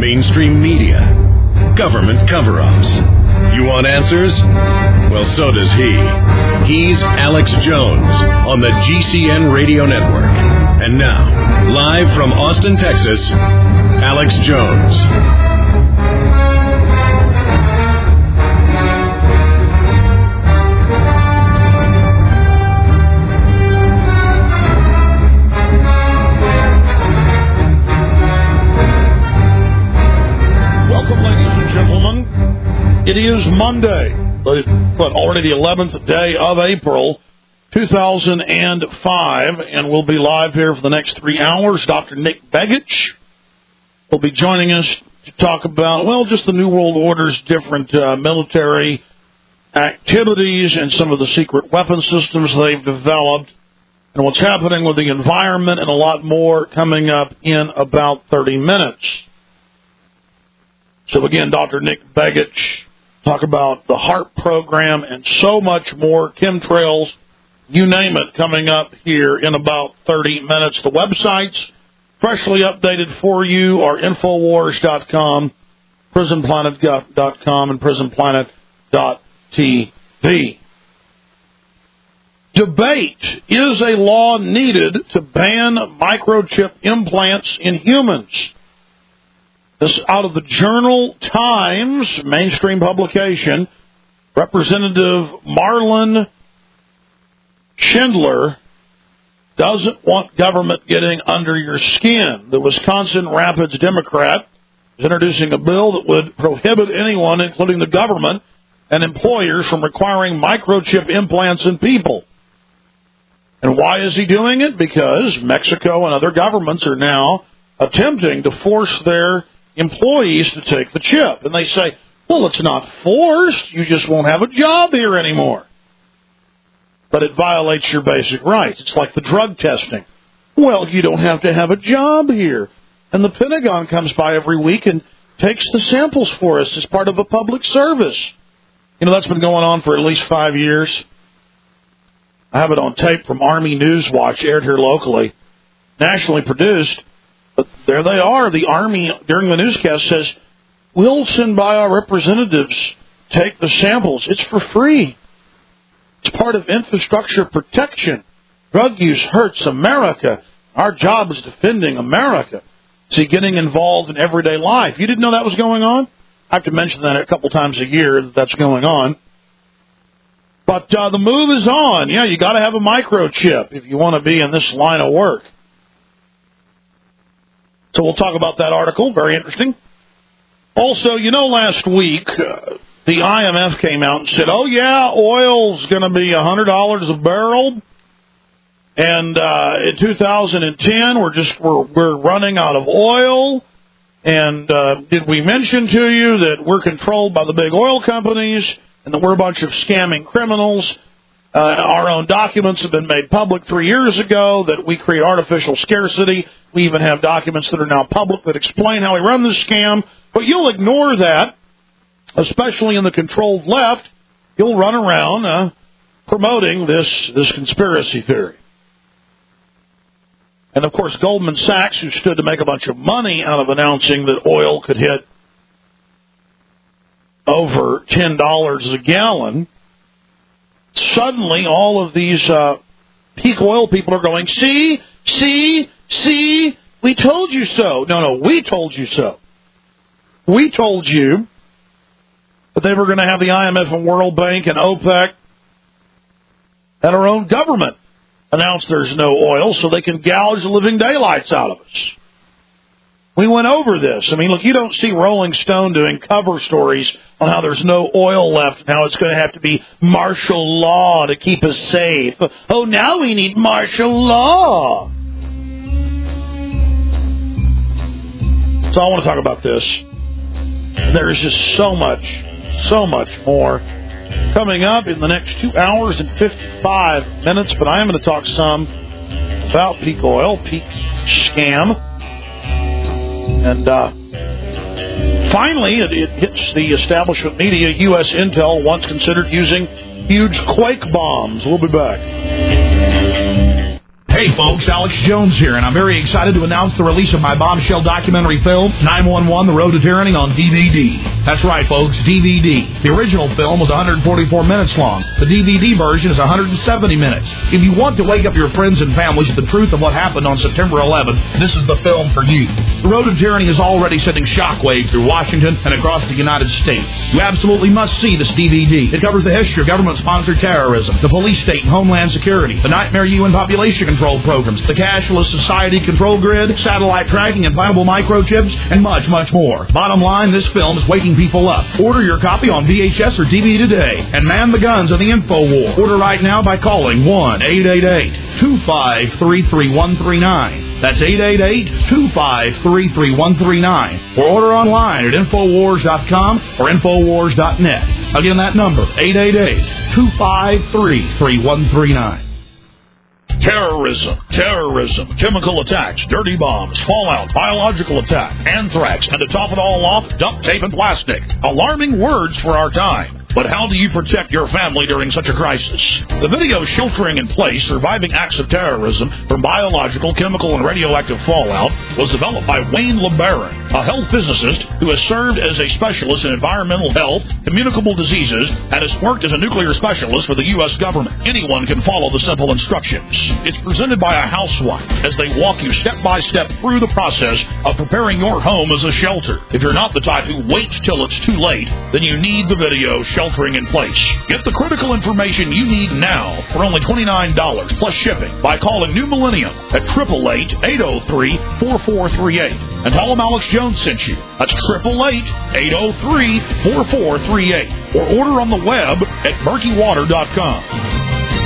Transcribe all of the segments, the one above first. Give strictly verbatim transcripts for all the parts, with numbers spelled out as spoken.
mainstream media, government cover-ups. You want answers? Well, so does he. He's Alex Jones on the G C N Radio Network. And now, live from Austin, Texas, Alex Jones. It is Monday, but already the eleventh day of April, two thousand five, and we'll be live here for the next three hours. Doctor Nick Begich will be joining us to talk about, well, just the New World Order's different uh, military activities and some of the secret weapon systems they've developed and what's happening with the environment and a lot more coming up in about thirty minutes. So again, Doctor Nick Begich, talk about the HAARP program and so much more, chemtrails, you name it, coming up here in about thirty minutes. The websites, freshly updated for you, are Infowars dot com, Prison Planet dot com, and Prison Planet dot T V. Debate, is a law needed to ban microchip implants in humans? This out of the Journal Times, mainstream publication. Representative Marlin Schindler doesn't want government getting under your skin. The Wisconsin Rapids Democrat is introducing a bill that would prohibit anyone, including the government and employers, from requiring microchip implants in people. And why is he doing it? Because Mexico and other governments are now attempting to force their employees to take the chip. And they say, well, it's not forced. You just won't have a job here anymore. But it violates your basic rights. It's like the drug testing. Well, you don't have to have a job here. And the Pentagon comes by every week and takes the samples for us as part of a public service. You know, that's been going on for at least five years. I have it on tape from Army News Watch, aired here locally, nationally produced. But there they are. The Army, during the newscast, says, we'll send by our representatives, take the samples. It's for free. It's part of infrastructure protection. Drug use hurts America. Our job is defending America. See, getting involved in everyday life. You didn't know that was going on? I have to mention that a couple times a year that that's going on. But uh, the move is on. Yeah, you got to have a microchip if you want to be in this line of work. So we'll talk about that article. Very interesting. Also, you know, last week, uh, the I M F came out and said, oh, yeah, oil's going to be one hundred dollars a barrel. And uh, in two thousand ten, we're just we're, we're running out of oil. And uh, did we mention to you that we're controlled by the big oil companies and that we're a bunch of scamming criminals? Uh, our own documents have been made public three years ago that we create artificial scarcity. We even have documents that are now public that explain how we run this scam. But you'll ignore that, especially in the controlled left. You'll run around uh, promoting this, this conspiracy theory. And, of course, Goldman Sachs, who stood to make a bunch of money out of announcing that oil could hit over ten dollars a gallon, suddenly all of these uh, peak oil people are going, see, see, see, we told you so. No, no, we told you so. We told you that they were going to have the I M F and World Bank and OPEC and our own government announce there's no oil so they can gouge the living daylights out of us. We went over this. I mean, look, you don't see Rolling Stone doing cover stories on how there's no oil left and how it's going to have to be martial law to keep us safe. Oh, now we need martial law. So I want to talk about this. There's just so much, so much more coming up in the next two hours and fifty-five minutes, but I am going to talk some about peak oil, peak scam. And uh, finally, it, it hits the establishment media. U S intel once considered using huge quake bombs. We'll be back. Hey folks, Alex Jones here, and I'm very excited to announce the release of my bombshell documentary film, nine one one, The Road to Tyranny, on D V D. That's right, folks, D V D. The original film was one hundred forty-four minutes long. The D V D version is one hundred seventy minutes. If you want to wake up your friends and families with the truth of what happened on September eleventh, this is the film for you. The Road to Tyranny is already sending shockwaves through Washington and across the United States. You absolutely must see this D V D. It covers the history of government-sponsored terrorism, the police state and homeland security, the Nightmare U N population control programs, the cashless society control grid, satellite tracking, implantable microchips, and much, much more. Bottom line, this film is waking people up. Order your copy on V H S or D V D today, and man the guns of the info war. Order right now by calling one eight eight eight, two five three, three one three nine. That's eight eight eight, two five three, three one three nine. Or order online at infowars dot com or infowars dot net. Again, that number, eight eight eight, two five three, three one three nine. Terrorism, terrorism, chemical attacks, dirty bombs, fallout, biological attack, anthrax, and to top it all off, duct tape and plastic. Alarming words for our time. But how do you protect your family during such a crisis? The video Sheltering in Place, Surviving Acts of Terrorism from Biological, Chemical, and Radioactive Fallout was developed by Wayne LeBaron, a health physicist who has served as a specialist in environmental health, communicable diseases, and has worked as a nuclear specialist for the U S government. Anyone can follow the simple instructions. It's presented by a housewife as they walk you step by step through the process of preparing your home as a shelter. If you're not the type who waits till it's too late, then you need the video Sheltering in Place. Get the critical information you need now for only twenty-nine dollars plus shipping by calling New Millennium at eight eight eight, eight oh three, four four three eight. And tell them Alex Jones sent you. That's eight eight eight, eight oh three, four four three eight. Or order on the web at murky water dot com.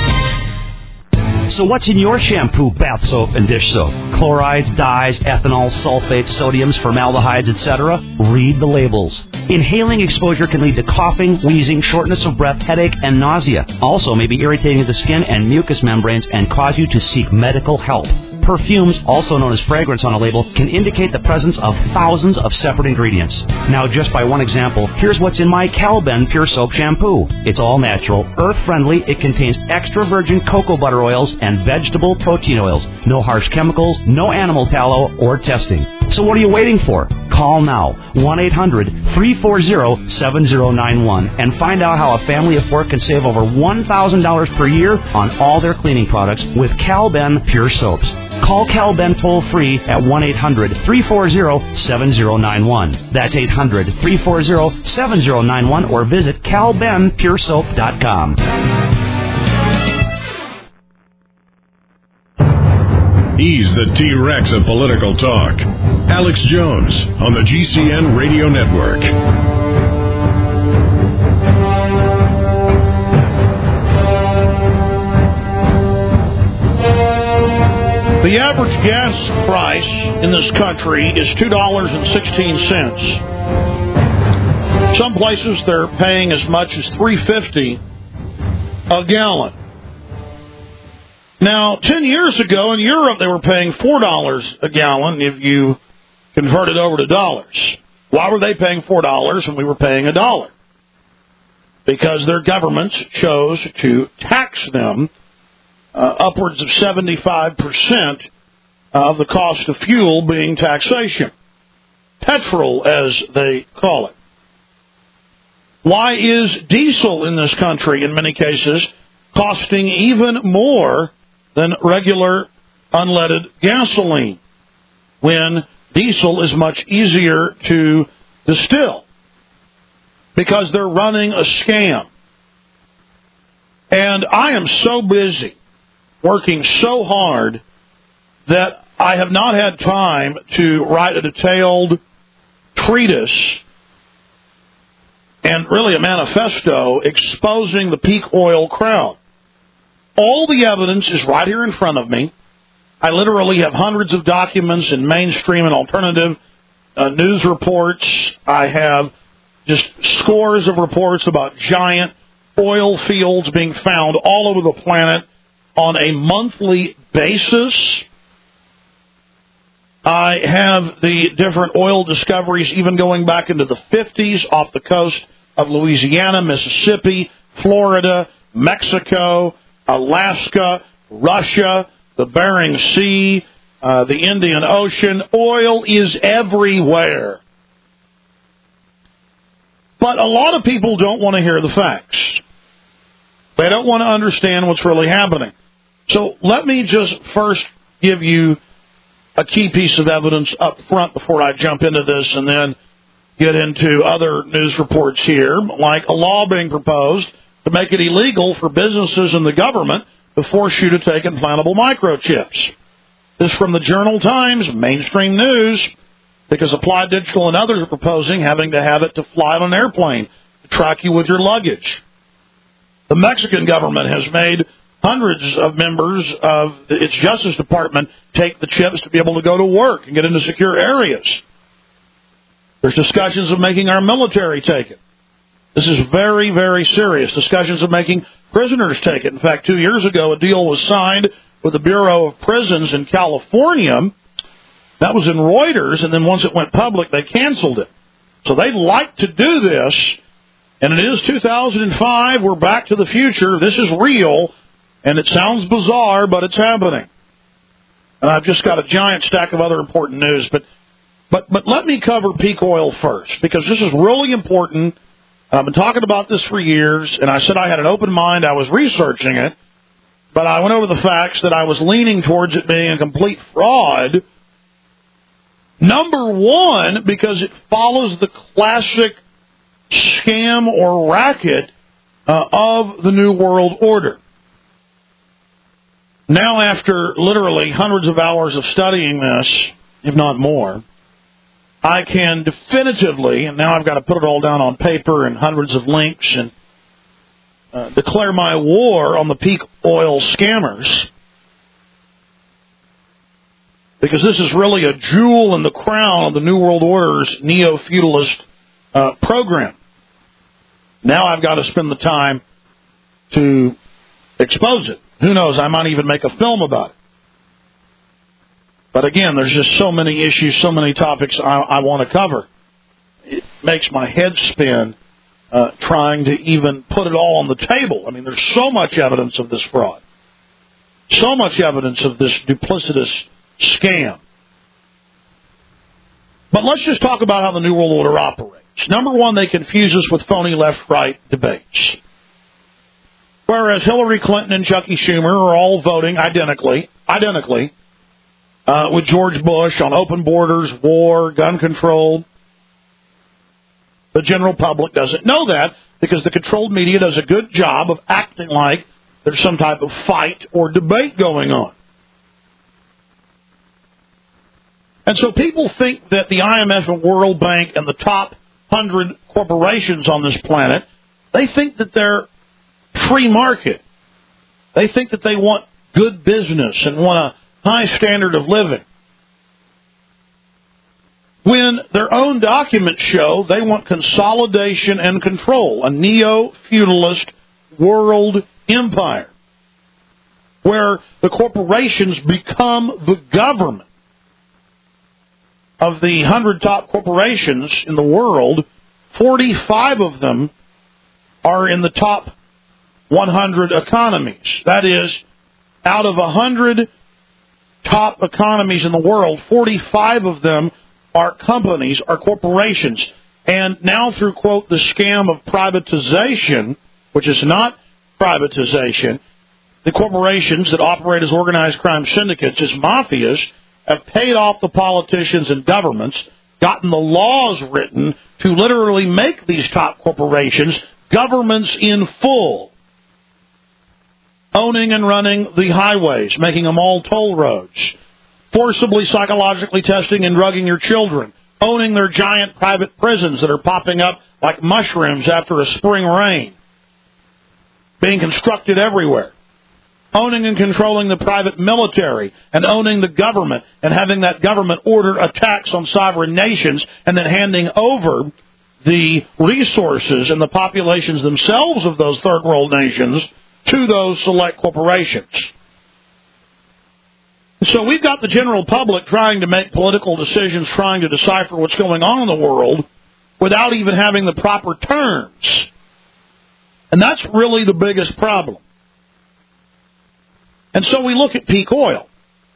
So what's in your shampoo, bath soap, and dish soap? Chlorides, dyes, ethanol, sulfates, sodiums, formaldehydes, et cetera? Read the labels. Inhaling exposure can lead to coughing, wheezing, shortness of breath, headache, and nausea. Also may be irritating to the skin and mucous membranes and cause you to seek medical help. Perfumes, also known as fragrance on a label, can indicate the presence of thousands of separate ingredients. Now, just by one example, here's what's in my Calben Pure Soap Shampoo. It's all natural, earth-friendly, it contains extra virgin cocoa butter oils and vegetable protein oils. No harsh chemicals, no animal tallow, or testing. So what are you waiting for? Call now, one eight hundred, three four zero, seven zero nine one, and find out how a family of four can save over one thousand dollars per year on all their cleaning products with Calben Pure Soaps. Call Calben toll-free at one eight hundred, three four zero, seven zero nine one. That's eight hundred, three four zero, seven zero nine one, or visit calben pure soap dot com. He's the T-Rex of political talk. Alex Jones on the G C N Radio Network. The average gas price in this country is two dollars and sixteen cents. Some places they're paying as much as three dollars and fifty cents a gallon. Now, ten years ago in Europe, they were paying four dollars a gallon if you convert it over to dollars. Why were they paying four dollars and we were paying a dollar? Because their governments chose to tax them uh, upwards of seventy-five percent of the cost of fuel being taxation. Petrol, as they call it. Why is diesel in this country, in many cases, costing even more than regular unleaded gasoline, when diesel is much easier to distill? Because they're running a scam. And I am so busy, working so hard, that I have not had time to write a detailed treatise and really a manifesto exposing the peak oil crowd. All the evidence is right here in front of me. I literally have hundreds of documents in mainstream and alternative uh, news reports. I have just scores of reports about giant oil fields being found all over the planet on a monthly basis. I have the different oil discoveries even going back into the fifties off the coast of Louisiana, Mississippi, Florida, Mexico, Alaska, Russia, the Bering Sea, uh, the Indian Ocean. Oil is everywhere. But a lot of people don't want to hear the facts. They don't want to understand what's really happening. So let me just first give you a key piece of evidence up front before I jump into this and then get into other news reports here, like a law being proposed to make it illegal for businesses and the government to force you to take implantable microchips. This is from the Journal Times, mainstream news, because Applied Digital and others are proposing having to have it to fly on an airplane to track you with your luggage. The Mexican government has made hundreds of members of its Justice Department take the chips to be able to go to work and get into secure areas. There's discussions of making our military take it. This is very, very serious. Discussions of making prisoners take it. In fact, two years ago, a deal was signed with the Bureau of Prisons in California. That was in Reuters, and then once it went public, they canceled it. So they'd like to do this, and it is two thousand five. We're back to the future. This is real, and it sounds bizarre, but it's happening. And I've just got a giant stack of other important news, but But but let me cover peak oil first, because this is really important. I've been talking about this for years, and I said I had an open mind. I was researching it, but I went over the facts that I was leaning towards it being a complete fraud. Number one, because it follows the classic scam or racket uh, of the New World Order. Now, after literally hundreds of hours of studying this, if not more, I can definitively, and now I've got to put it all down on paper and hundreds of links, and uh, declare my war on the peak oil scammers, because this is really a jewel in the crown of the New World Order's neo-feudalist uh, program. Now I've got to spend the time to expose it. Who knows, I might even make a film about it. But again, there's just so many issues, so many topics I, I want to cover. It makes my head spin uh, trying to even put it all on the table. I mean, there's so much evidence of this fraud. So much evidence of this duplicitous scam. But let's just talk about how the New World Order operates. Number one, they confuse us with phony left-right debates. Whereas Hillary Clinton and Chucky Schumer are all voting identically, identically, Uh, with George Bush on open borders, war, gun control. The general public doesn't know that because the controlled media does a good job of acting like there's some type of fight or debate going on. And so people think that the I M F and World Bank and the top hundred corporations on this planet, they think that they're free market. They think that they want good business and want a high standard of living, when their own documents show they want consolidation and control, a neo-feudalist world empire, where the corporations become the government. Of the hundred top corporations in the world, forty-five of them are in the top one hundred economies. That is, out of one hundred top economies in the world, forty-five of them are companies, are corporations. And now through, quote, the scam of privatization, which is not privatization, the corporations that operate as organized crime syndicates, as mafias, have paid off the politicians and governments, gotten the laws written to literally make these top corporations governments in full, owning and running the highways, making them all toll roads, forcibly psychologically testing and drugging your children, owning their giant private prisons that are popping up like mushrooms after a spring rain, being constructed everywhere, owning and controlling the private military, and owning the government, and having that government order attacks on sovereign nations, and then handing over the resources and the populations themselves of those third world nations to those select corporations. So we've got the general public trying to make political decisions, trying to decipher what's going on in the world without even having the proper terms. And that's really the biggest problem. And so we look at peak oil.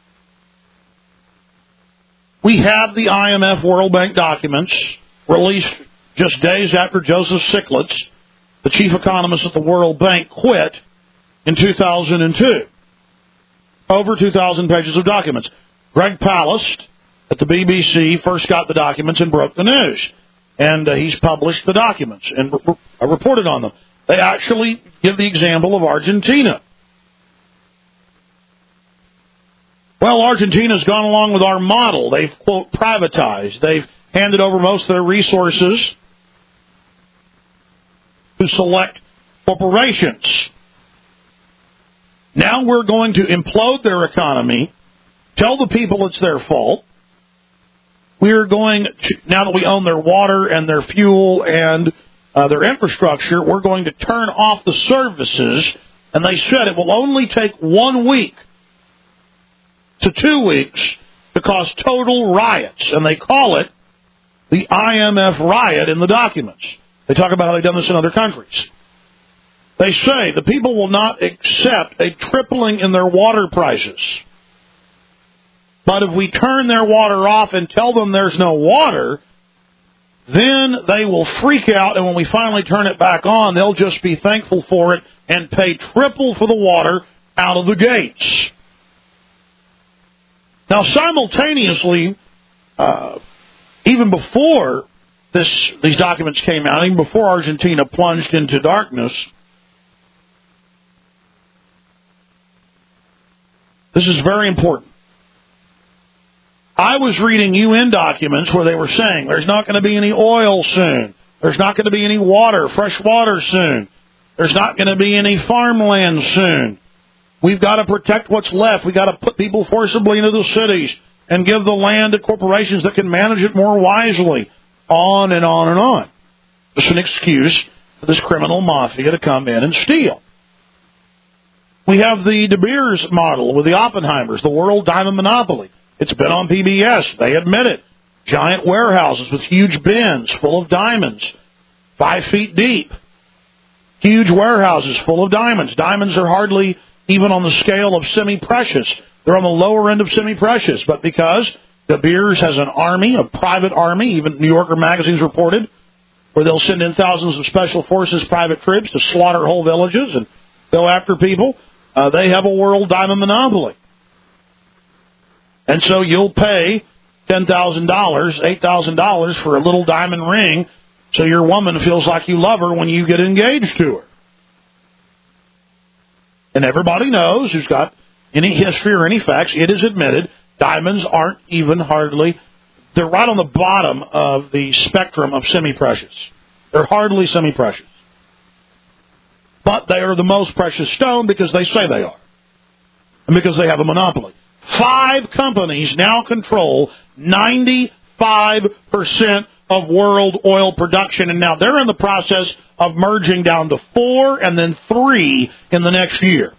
We have the I M F World Bank documents released just days after Joseph Stiglitz, the chief economist at the World Bank, quit in two thousand two. Over two thousand pages of documents. Greg Palast at the B B C first got the documents and broke the news. And uh, he's published the documents and re- re- reported on them. They actually give the example of Argentina. Well, Argentina's gone along with our model. They've, quote, privatized. They've handed over most of their resources to select corporations. Now we're going to implode their economy, tell the people it's their fault. We're going to, now that we own their water and their fuel and uh, their infrastructure, we're going to turn off the services. And they said it will only take one week to two weeks to cause total riots. And they call it the I M F riot in the documents. They talk about how they've done this in other countries. They say the people will not accept a tripling in their water prices. But if we turn their water off and tell them there's no water, then they will freak out, and when we finally turn it back on, they'll just be thankful for it and pay triple for the water out of the gates. Now, simultaneously, uh, even before this, these documents came out, even before Argentina plunged into darkness, this is very important. I was reading U N documents where they were saying there's not going to be any oil soon. There's not going to be any water, fresh water soon. There's not going to be any farmland soon. We've got to protect what's left. We've got to put people forcibly into the cities and give the land to corporations that can manage it more wisely. On and on and on. Just an excuse for this criminal mafia to come in and steal. We have the De Beers model with the Oppenheimers, the world diamond monopoly. It's been on P B S. They admit it. Giant warehouses with huge bins full of diamonds, five feet deep. Huge warehouses full of diamonds. Diamonds are hardly even on the scale of semi-precious. They're on the lower end of semi-precious. But because De Beers has an army, a private army, even New Yorker magazine's reported, where they'll send in thousands of special forces private troops to slaughter whole villages and go after people, uh, they have a world diamond monopoly. And so you'll pay ten thousand dollars, eight thousand dollars for a little diamond ring so your woman feels like you love her when you get engaged to her. And everybody knows who's got any history or any facts, it is admitted, diamonds aren't even hardly, they're right on the bottom of the spectrum of semi-precious. They're hardly semi-precious. But they are the most precious stone because they say they are. And because they have a monopoly. Five companies now control ninety-five percent of world oil production, and now they're in the process of merging down to four and then three in the next year.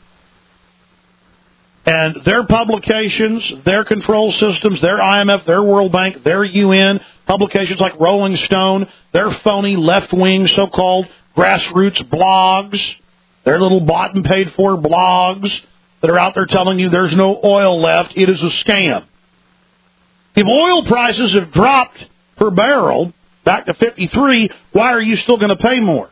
And their publications, their control systems, their I M F, their World Bank, their U N, publications like Rolling Stone, their phony left-wing so-called grassroots blogs, their little bought and paid for blogs that are out there telling you there's no oil left, it is a scam. If oil prices have dropped per barrel back to fifty-three, why are you still going to pay more?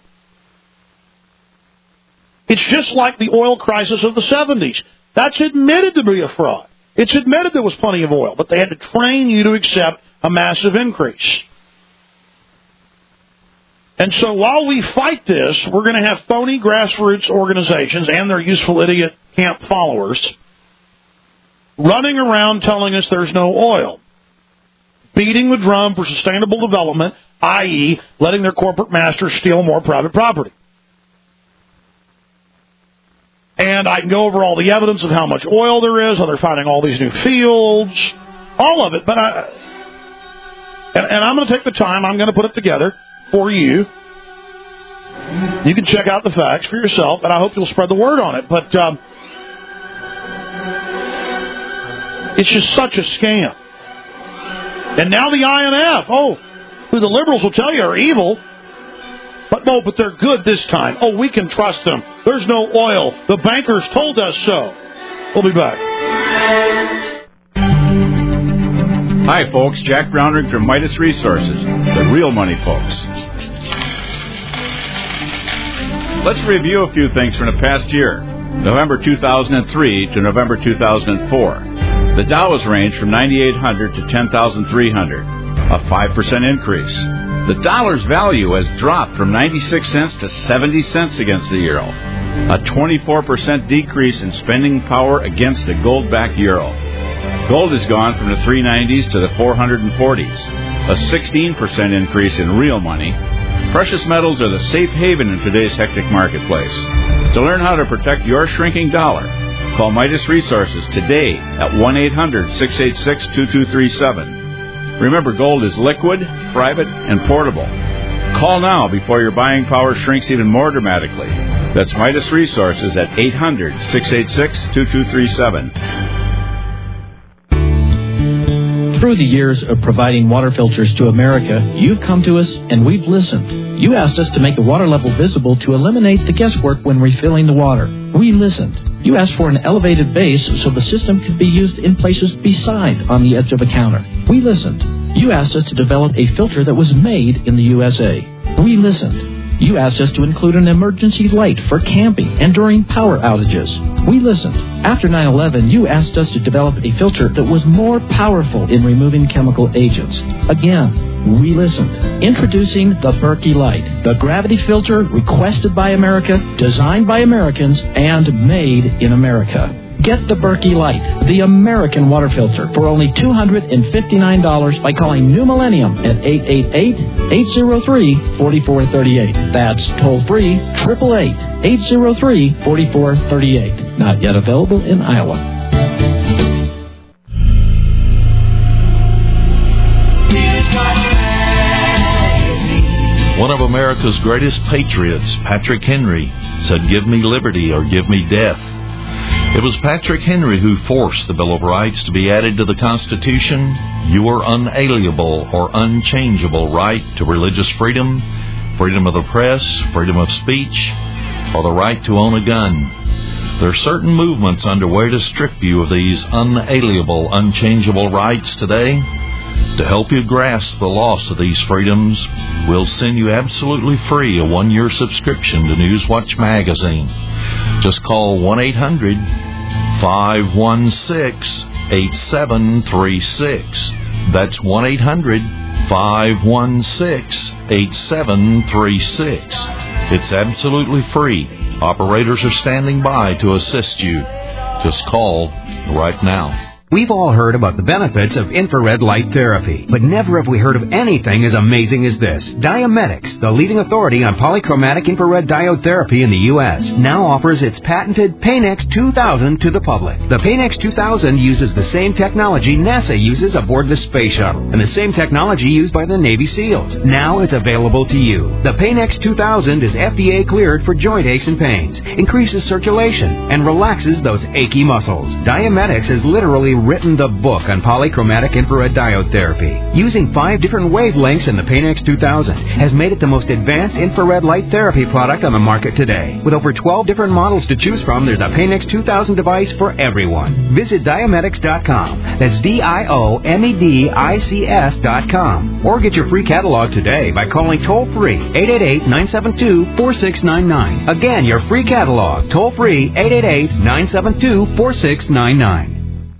It's just like the oil crisis of the seventies. That's admitted to be a fraud. It's admitted there was plenty of oil, but they had to train you to accept a massive increase. And so while we fight this, we're going to have phony grassroots organizations and their useful idiot camp followers running around telling us there's no oil, beating the drum for sustainable development, that is letting their corporate masters steal more private property. And I can go over all the evidence of how much oil there is, how they're finding all these new fields, all of it. But I, and, and I'm going to take the time, I'm going to put it together for you. You can check out the facts for yourself, and I hope you'll spread the word on it. But um, it's just such a scam. And now the I M F, oh, who the liberals will tell you are evil, but no, but they're good this time. Oh, we can trust them. There's no oil. The bankers told us so. We'll be back. Hi, folks. Jack Brownrigg from Midas Resources, the real money folks. Let's review a few things from the past year, November two thousand three to November two thousand four. The Dow has ranged from ninety-eight hundred to ten thousand three hundred, a five percent increase. The dollar's value has dropped from ninety-six cents to seventy cents against the euro, a twenty-four percent decrease in spending power against the gold-backed euro. Gold has gone from the three nineties to the four forties, a sixteen percent increase in real money. Precious metals are the safe haven in today's hectic marketplace. To learn how to protect your shrinking dollar, call Midas Resources today at one eight hundred, six eight six, two two three seven. Remember, gold is liquid, private, and portable. Call now before your buying power shrinks even more dramatically. That's Midas Resources at eight hundred, six eight six, two two three seven. Through the years of providing water filters to America, you've come to us and we've listened. You asked us to make the water level visible to eliminate the guesswork when refilling the water. We listened. You asked for an elevated base so the system could be used in places beside on the edge of a counter. We listened. You asked us to develop a filter that was made in the U S A. We listened. You asked us to include an emergency light for camping and during power outages. We listened. After nine eleven, you asked us to develop a filter that was more powerful in removing chemical agents. Again, we listened. Introducing the Berkey Light, the gravity filter requested by America, designed by Americans, and made in America. Get the Berkey Light, the American water filter, for only two hundred fifty-nine dollars by calling New Millennium at eight eight eight, eight zero three, four four three eight. That's toll-free, eight eight eight, eight zero three, four four three eight. Not yet available in Iowa. One of America's greatest patriots, Patrick Henry, said, "Give me liberty or give me death." It was Patrick Henry who forced the Bill of Rights to be added to the Constitution. Your unalienable or unchangeable right to religious freedom, freedom of the press, freedom of speech, or the right to own a gun. There are certain movements underway to strip you of these unalienable, unchangeable rights today. To help you grasp the loss of these freedoms, we'll send you absolutely free a one-year subscription to Newswatch magazine. Just call one eight hundred, five one six, eight seven three six. That's one eight hundred, five one six, eight seven three six. It's absolutely free. Operators are standing by to assist you. Just call right now. We've all heard about the benefits of infrared light therapy, but never have we heard of anything as amazing as this. Diametics, the leading authority on polychromatic infrared diode therapy in the U S, now offers its patented Paynex two thousand to the public. The Paynex two thousand uses the same technology NASA uses aboard the space shuttle, and the same technology used by the Navy SEALs. Now it's available to you. The Paynex two thousand is F D A cleared for joint aches and pains, increases circulation, and relaxes those achy muscles. Diametics has literally written the book on polychromatic infrared diode therapy. Using five different wavelengths in the Paynex two thousand has made it the most advanced infrared light therapy product on the market today. With over twelve different models to choose from, there's a Paynex two thousand device for everyone. Visit diametics dot com. That's D I O M E D I C S dot com. Or get your free catalog today by calling toll-free eight eight eight, nine seven two, four six nine nine. Again, your free catalog, toll-free eight eight eight, nine seven two, four six nine nine.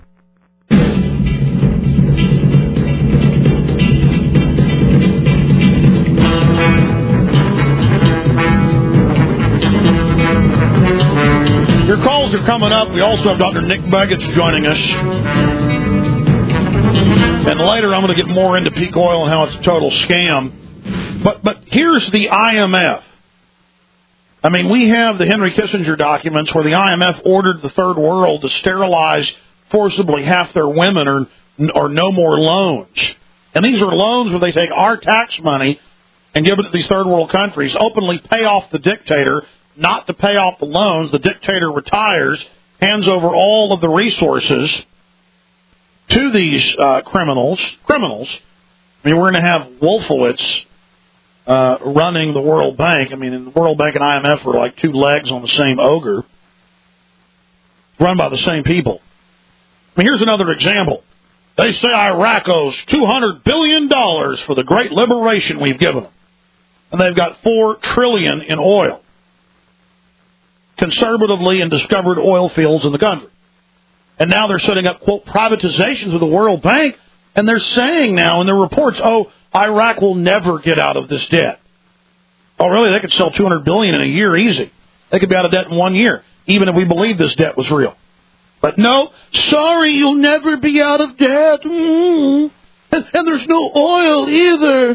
Your calls are coming up. We also have Doctor Nick Begich joining us. And later I'm going to get more into peak oil and how it's a total scam. But but here's the I M F. I mean, we have the Henry Kissinger documents where the I M F ordered the third world to sterilize forcibly half their women or, or no more loans. And these are loans where they take our tax money and give it to these third world countries, openly pay off the dictator, not to pay off the loans. The dictator retires, hands over all of the resources to these uh, criminals. Criminals. I mean, we're going to have Wolfowitz uh, running the World Bank. I mean, the World Bank and I M F are like two legs on the same ogre. run by the same people. I mean, here's another example. They say Iraq owes two hundred billion dollars for the great liberation we've given them. And they've got four trillion dollars in oil. Conservatively and discovered oil fields in the country. And now they're setting up, quote, privatizations with the World Bank. And they're saying now in their reports, oh, Iraq will never get out of this debt. Oh, really? They could sell two hundred billion dollars in a year easy. They could be out of debt in one year, even if we believe this debt was real. But no, sorry, you'll never be out of debt. Mm. And, and there's no oil either.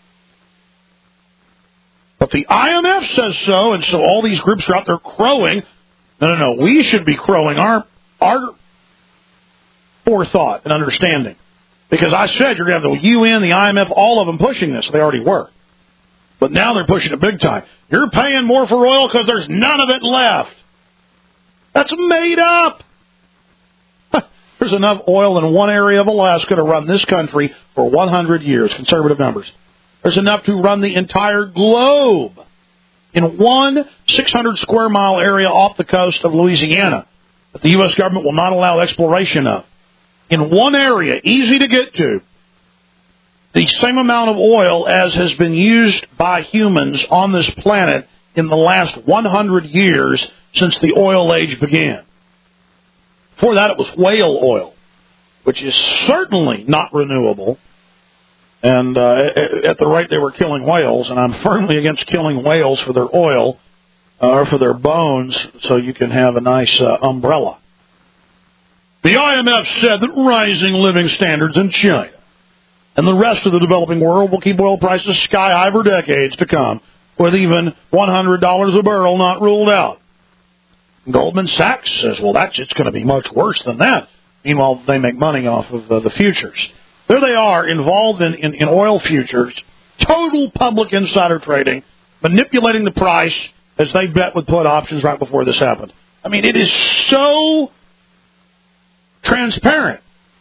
But the I M F says so, and so all these groups are out there crowing. No, no, no, we should be crowing our, our forethought and understanding. Because I said you're going to have the U N, the I M F, all of them pushing this. They already were. But now they're pushing it big time. You're paying more for oil because there's none of it left. That's made up. There's enough oil in one area of Alaska to run this country for one hundred years, conservative numbers. There's enough to run the entire globe in one six hundred square mile area off the coast of Louisiana that the U S government will not allow exploration of. In one area, easy to get to, the same amount of oil as has been used by humans on this planet in the last one hundred years since the oil age began. Before that, it was whale oil, which is certainly not renewable. And uh, at the rate they were killing whales, and I'm firmly against killing whales for their oil uh, or for their bones so you can have a nice uh, umbrella. The I M F said that rising living standards in China and the rest of the developing world will keep oil prices sky high for decades to come, with even one hundred dollars a barrel not ruled out. Goldman Sachs says, well, that's it's going to be much worse than that. Meanwhile, they make money off of uh, the futures. There they are, involved in, in, in oil futures, total public insider trading, manipulating the price as they bet with put options right before this happened. I mean, it is so transparent.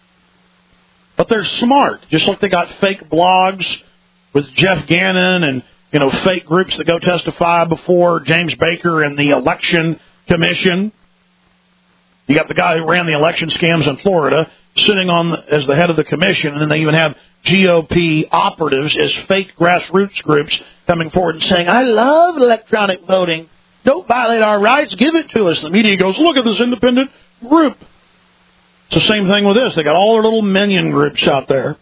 But they're smart, just like they got fake blogs with Jeff Gannon and, you know, fake groups that go testify before James Baker and the election commission. You got the guy who ran the election scams in Florida sitting on the, as the head of the commission, and then they even have G O P operatives as fake grassroots groups coming forward and saying, I love electronic voting. Don't violate our rights. Give it to us. The media goes, look at this independent group. It's the same thing with this. They got all their little minion groups out there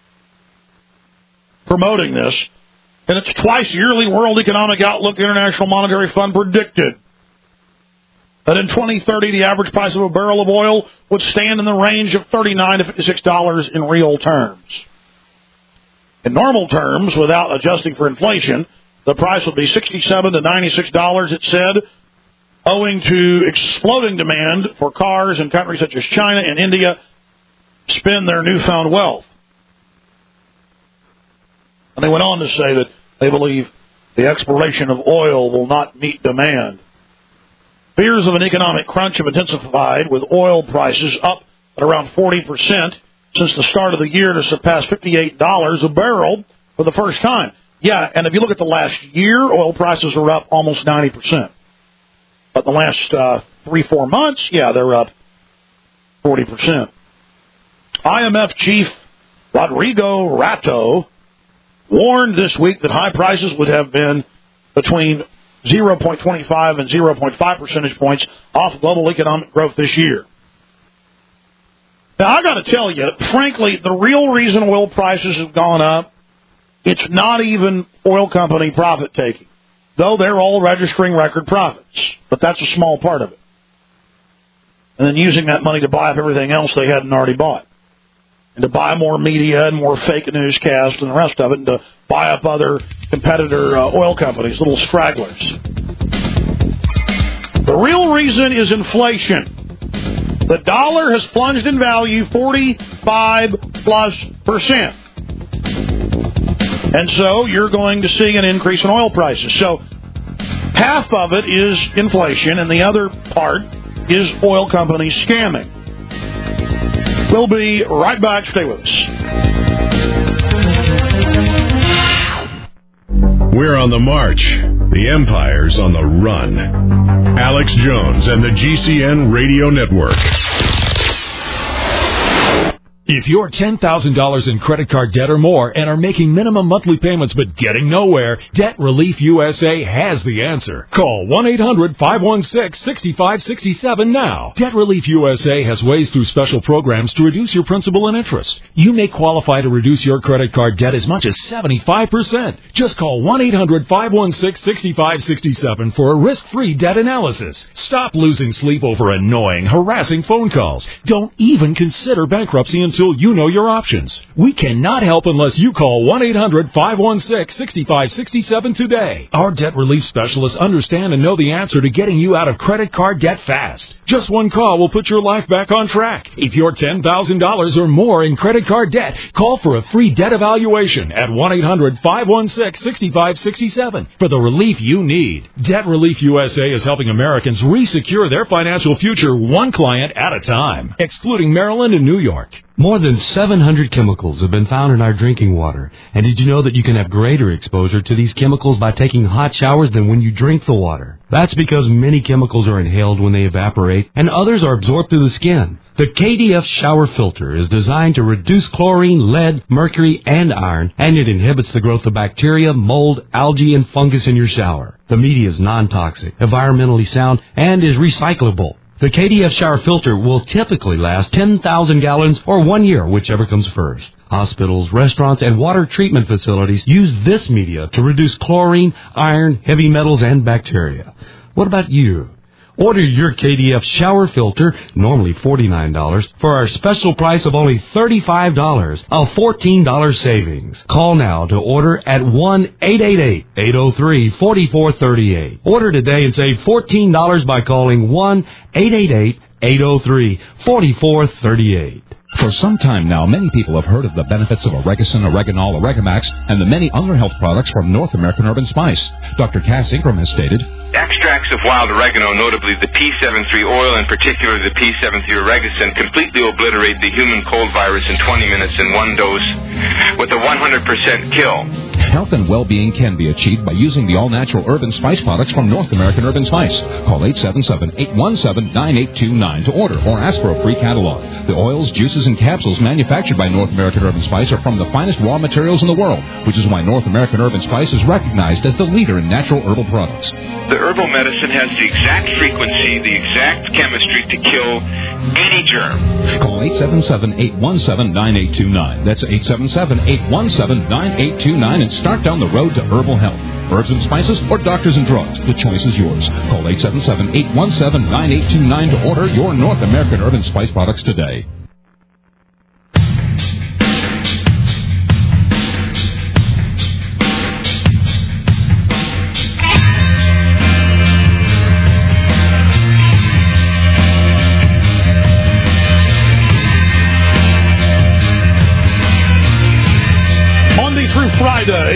promoting this. And it's twice yearly World Economic Outlook International Monetary Fund predicted that in twenty thirty, the average price of a barrel of oil would stand in the range of thirty-nine to fifty-six dollars in real terms. In normal terms, without adjusting for inflation, the price would be sixty-seven to ninety-six dollars, it said, owing to exploding demand for cars in countries such as China and India spend their newfound wealth. And they went on to say that they believe the exploration of oil will not meet demand. Fears of an economic crunch have intensified, with oil prices up at around forty percent since the start of the year to surpass fifty-eight dollars a barrel for the first time. Yeah, and if you look at the last year, oil prices are up almost ninety percent. But in the last uh, three, four months, yeah, they're up forty percent. I M F chief Rodrigo Rato warned this week that high prices would have been between zero point two five and zero point five percentage points off global economic growth this year. Now, I got to tell you, frankly, the real reason oil prices have gone up, it's not even oil company profit taking, though they're all registering record profits. But that's a small part of it. And then using that money to buy up everything else they hadn't already bought. And to buy more media and more fake newscasts and the rest of it, and to buy up other competitor uh, oil companies, little stragglers. The real reason is inflation. The dollar has plunged in value forty-five plus percent. And so you're going to see an increase in oil prices. So half of it is inflation, and the other part is oil companies scamming. We'll be right back. Stay with us. We're on the march. The empire's on the run. Alex Jones and the G C N Radio Network. If you're ten thousand dollars in credit card debt or more and are making minimum monthly payments but getting nowhere, Debt Relief U S A has the answer. Call one eight hundred five one six six five six seven now. Debt Relief U S A has ways through special programs to reduce your principal and interest. You may qualify to reduce your credit card debt as much as seventy-five percent. Just call one eight hundred five one six six five six seven for a risk-free debt analysis. Stop losing sleep over annoying, harassing phone calls. Don't even consider bankruptcy until Until you know your options. We cannot help unless you call one eight hundred five one six six five six seven today. Our debt relief specialists understand and know the answer to getting you out of credit card debt fast. Just one call will put your life back on track. If you're ten thousand dollars or more in credit card debt, call for a free debt evaluation at one eight hundred five one six six five six seven for the relief you need. Debt Relief U S A is helping Americans re-secure their financial future one client at a time, excluding Maryland and New York. More than seven hundred chemicals have been found in our drinking water. And did you know that you can have greater exposure to these chemicals by taking hot showers than when you drink the water? That's because many chemicals are inhaled when they evaporate, and others are absorbed through the skin. The K D F shower filter is designed to reduce chlorine, lead, mercury, and iron, and it inhibits the growth of bacteria, mold, algae, and fungus in your shower. The media is non-toxic, environmentally sound, and is recyclable. The K D F shower filter will typically last ten thousand gallons or one year, whichever comes first. Hospitals, restaurants, and water treatment facilities use this media to reduce chlorine, iron, heavy metals, and bacteria. What about you? Order your K D F shower filter, normally forty-nine dollars, for our special price of only thirty-five dollars, a fourteen dollars savings. Call now to order at one eight eight eight, eight oh three, four four three eight. Order today and save fourteen dollars by calling one eight eight eight, eight oh three, four four three eight. For some time now, many people have heard of the benefits of Oregacin, Oreganol, Oregamax, and the many other health products from North American Herb and Spice. Doctor Cass Ingram has stated, extracts of wild oregano, notably the P seventy-three oil and particularly the P seventy-three Oregacin, completely obliterate the human cold virus in twenty minutes in one dose with a one hundred percent kill. Health and well-being can be achieved by using the all-natural herb and spice products from North American Herb and Spice. Call eight seven seven, eight one seven, nine eight two nine to order or ask for a free catalog. The oils, juices, and capsules manufactured by North American Herb and Spice are from the finest raw materials in the world, which is why North American Herb and Spice is recognized as the leader in natural herbal products. The herbal medicine has the exact frequency, the exact chemistry to kill any germ. Call eight seven seven, eight one seven, nine eight two nine. That's eight seven seven, eight one seven, nine eight two nine and start down the road to herbal health. Herbs and spices or doctors and drugs, the choice is yours. Call eight seven seven, eight one seven, nine eight two nine to order your North American Herb and Spice products today. Friday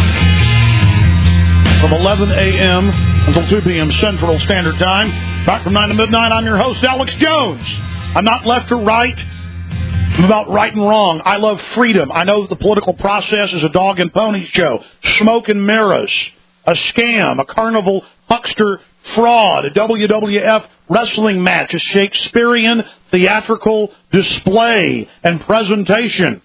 from eleven a.m. until two p.m. Central Standard Time. Back from nine to midnight, I'm your host, Alex Jones. I'm not left or right. I'm about right and wrong. I love freedom. I know that the political process is a dog and pony show, smoke and mirrors, a scam, a carnival huckster fraud, a W W F wrestling match, a Shakespearean theatrical display and presentation.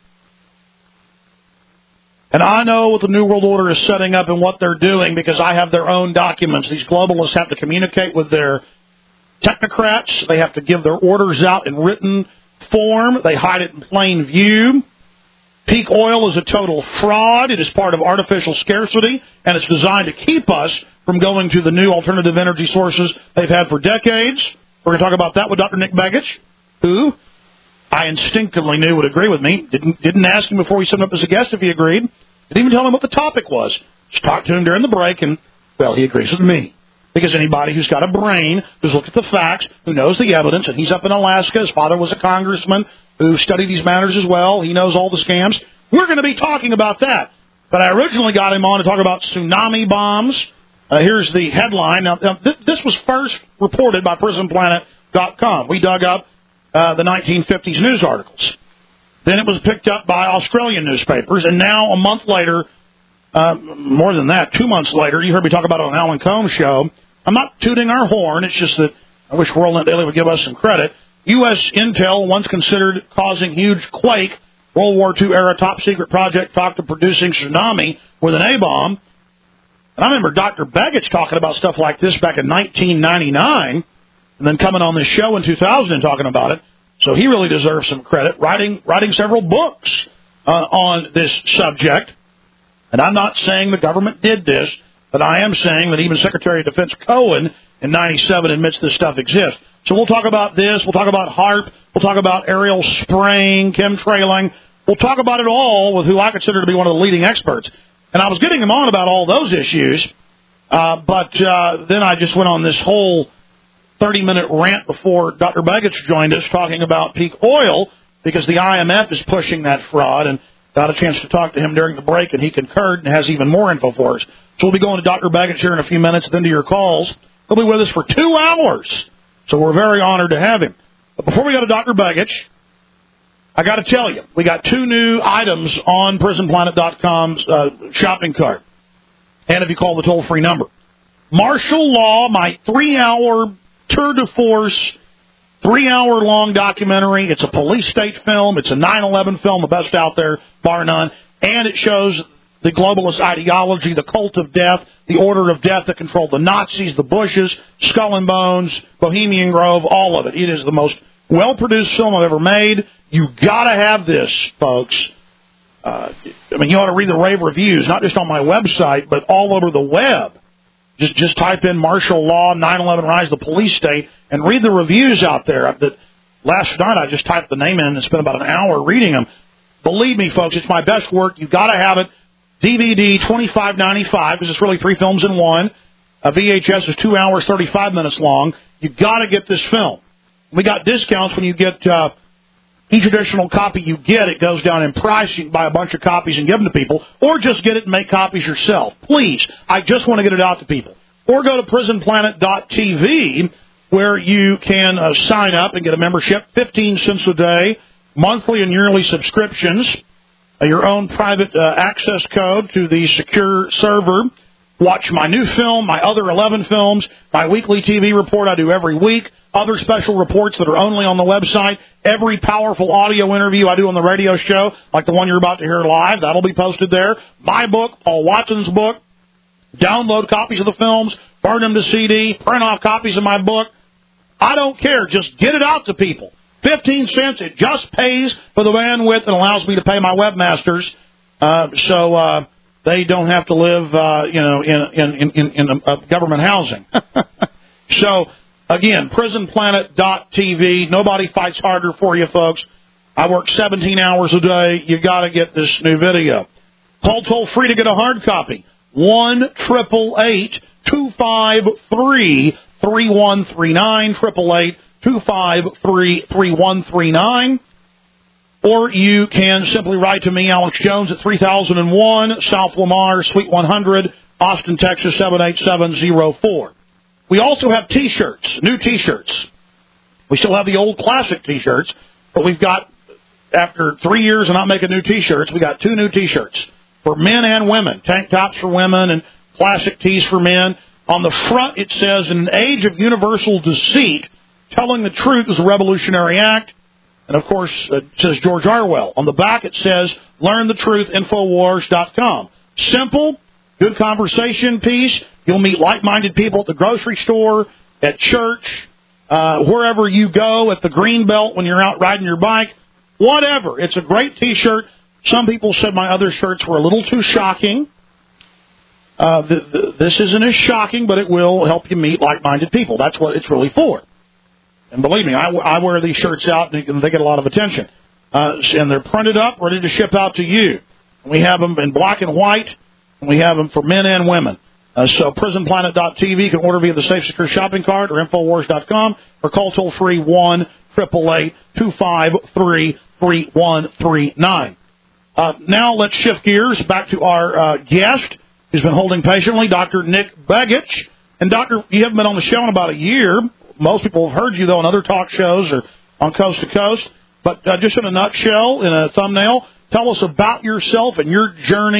And I know what the New World Order is setting up and what they're doing because I have their own documents. These globalists have to communicate with their technocrats. They have to give their orders out in written form. They hide it in plain view. Peak oil is a total fraud. It is part of artificial scarcity, and it's designed to keep us from going to the new alternative energy sources they've had for decades. We're going to talk about that with Doctor Nick Begich, who I instinctively knew would agree with me. Didn't didn't ask him before he sent up as a guest if he agreed. Didn't even tell him what the topic was. Just talked to him during the break, and, well, he agrees with me. Because anybody who's got a brain, who's looked at the facts, who knows the evidence, and he's up in Alaska. His father was a congressman who studied these matters as well. He knows all the scams. We're going to be talking about that. But I originally got him on to talk about tsunami bombs. Uh, here's the headline. Now, now th- this was first reported by prison planet dot com. We dug up uh, the nineteen fifties news articles. Then it was picked up by Australian newspapers, and now, a month later, uh, more than that, two months later, you heard me talk about it on Alan Combs' show. I'm not tooting our horn. It's just that I wish WorldNet Daily would give us some credit. U S intel, once considered causing huge quake, World War Two era top-secret project talked of producing tsunami with an A-bomb. And I remember Doctor Begich talking about stuff like this back in nineteen ninety-nine, and then coming on this show in two thousand and talking about it. So he really deserves some credit, writing writing several books uh, on this subject. And I'm not saying the government did this, but I am saying that even Secretary of Defense Cohen in ninety-seven admits this stuff exists. So we'll talk about this. We'll talk about HAARP. We'll talk about aerial spraying, chemtrailing. We'll talk about it all with who I consider to be one of the leading experts. And I was getting him on about all those issues, uh, but uh, then I just went on this whole thirty-minute rant before Doctor Begich joined us talking about peak oil because the I M F is pushing that fraud, and got a chance to talk to him during the break, and he concurred and has even more info for us. So we'll be going to Doctor Begich here in a few minutes, then to your calls. He'll be with us for two hours, so we're very honored to have him. But before we go to Doctor Begich, I got to tell you, we got two new items on prison planet dot com's uh, shopping cart. And if you call the toll-free number. Martial Law, my three-hour tour de force, three-hour-long documentary. It's a police state film. It's a nine eleven film, the best out there, bar none. And it shows the globalist ideology, the cult of death, the order of death that controlled the Nazis, the Bushes, Skull and Bones, Bohemian Grove, all of it. It is the most well-produced film I've ever made. You got to have this, folks. Uh, I mean, you ought to read the rave reviews, not just on my website, but all over the web. Just just type in martial law, nine eleven rise of the police state, and read the reviews out there. That last night I just typed the name in and spent about an hour reading them. Believe me, folks, it's my best work. You got to have it. D V D, twenty-five ninety-five, because it's really three films in one. A V H S is two hours, thirty-five minutes long. You got to get this film. We got discounts when you get uh, each additional copy you get. It goes down in price. You can buy a bunch of copies and give them to people, or just get it and make copies yourself. Please, I just want to get it out to people. Or go to prison planet dot t v, where you can uh, sign up and get a membership, fifteen cents a day, monthly and yearly subscriptions, uh, your own private uh, access code to the secure server. Watch my new film, my other eleven films, my weekly T V report I do every week, other special reports that are only on the website, every powerful audio interview I do on the radio show, like the one you're about to hear live, that'll be posted there. My book, Paul Watson's book. Download copies of the films, burn them to C D, print off copies of my book. I don't care. Just get it out to people. fifteen cents, it just pays for the bandwidth and allows me to pay my webmasters. Uh, so, uh, they don't have to live, uh, you know, in in in, in a, a government housing. So, again, prison planet dot t v. Nobody fights harder for you, folks. I work seventeen hours a day. You got to get this new video. Call toll free to get a hard copy. One triple eight two five three three one three nine. Triple eight two five three three one three nine. Or you can simply write to me, Alex Jones, at three thousand one South Lamar, Suite one hundred, Austin, Texas, seven eight seven zero four. We also have T-shirts, new T-shirts. We still have the old classic T-shirts, but we've got, after three years of not making new T-shirts, we got two new T-shirts for men and women, tank tops for women and classic tees for men. On the front, it says, in an age of universal deceit, telling the truth is a revolutionary act. And, of course, it says George Orwell. On the back, it says, learn the truth, infowars dot com. Simple, good conversation piece. You'll meet like-minded people at the grocery store, at church, uh, wherever you go, at the Greenbelt when you're out riding your bike, whatever. It's a great T-shirt. Some people said my other shirts were a little too shocking. Uh, the, the, this isn't as shocking, but it will help you meet like-minded people. That's what it's really for. And believe me, I, I wear these shirts out, and they get a lot of attention. Uh, and they're printed up, ready to ship out to you. We have them in black and white, and we have them for men and women. Uh, so prison planet dot t v, you can order via the Safe Secure Shopping Cart or infowars dot com, or call toll-free one eight eight eight two five three three one three nine. Uh, now let's shift gears back to our uh, guest, who's been holding patiently, Doctor Nick Begich. And, Doctor, you haven't been on the show in about a year. Most people have heard you, though, on other talk shows or on Coast to Coast. But uh, just in a nutshell, in a thumbnail, tell us about yourself and your journey